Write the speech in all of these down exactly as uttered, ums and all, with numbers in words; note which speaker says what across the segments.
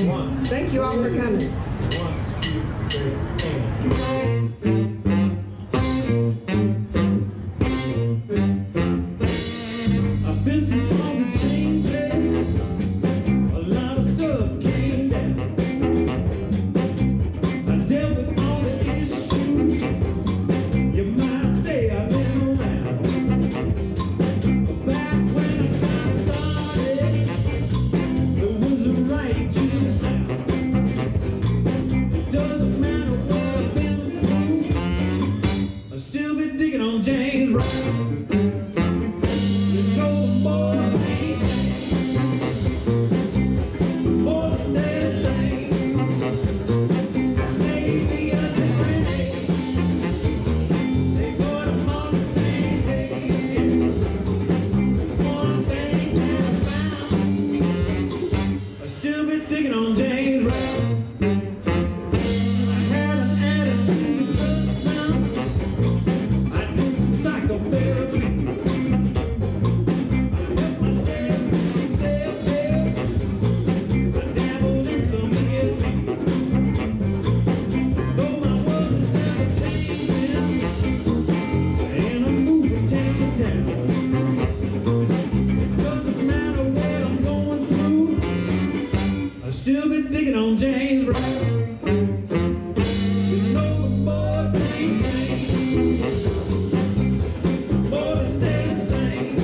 Speaker 1: Thank you all for coming.
Speaker 2: One, two, three, and... I've been through all the changes, a lot of stuff came down. I dealt with all the issues, you might say I've been around. Back when I got started, there was a righteous sound. It doesn't matter what I've been through, I'll still be digging on James Brown. Digging on James Brown. I had an attitude just now. I did some psychotherapy. I helped myself with some self-help. I dabbled in some E S P. Though my world is ever changing, and I'm moving town to town. It doesn't matter what I'm going through, I'll still be digging on James Brown. You know the boy things change, boy they stay the same.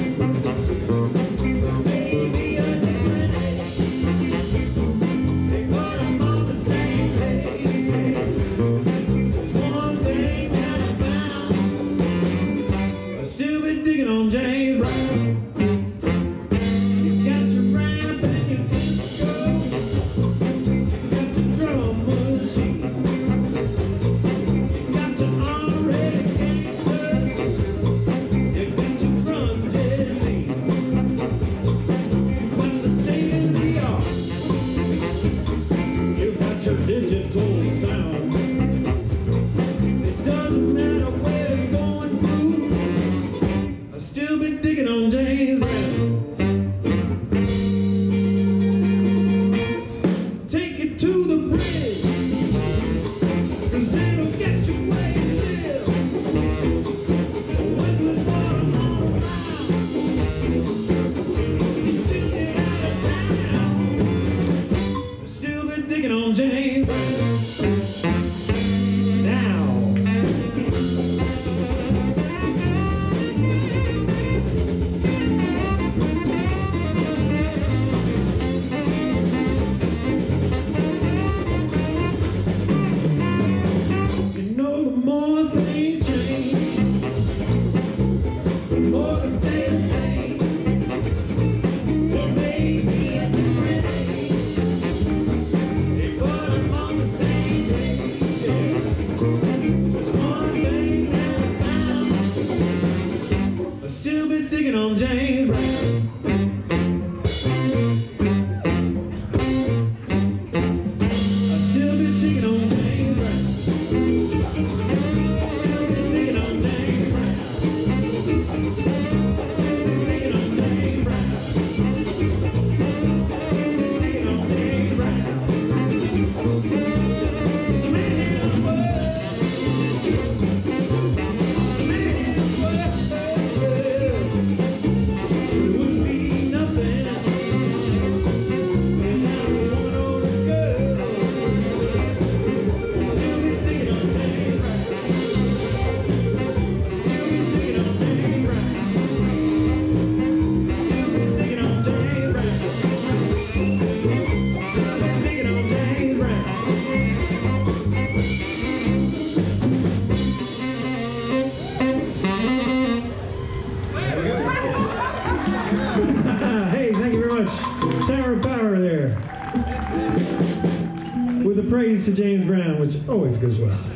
Speaker 2: Maybe a different age, but I'm on the same page. There's one thing that I found, I'll still be digging on James Brown. You got your rap and your disco, digital sound. It doesn't matter where it's going through, I'll still be digging on James Brown. Take it to the bridge, 'cause it'll get you where you live. When there's water all around, you still get out of town. I'll still be digging on James Brown. Still be digging on James Brown. I still be digging on James Brown. Still be digging on James Brown. Still be digging on James Brown. Still be digging on James Brown. The man of the world. The man of the world. Hey, thank you very much. Tower of Power there. With a praise to James Brown, which always goes well.